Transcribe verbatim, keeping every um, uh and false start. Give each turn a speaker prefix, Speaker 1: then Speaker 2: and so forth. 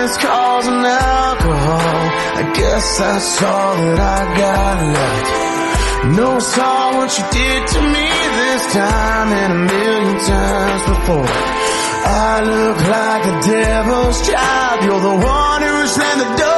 Speaker 1: missed calls and alcohol. I guess that's all that I got left. No, I saw what you did to me this time and a million times before. I look like a devil's child. You're the one who slammed the door.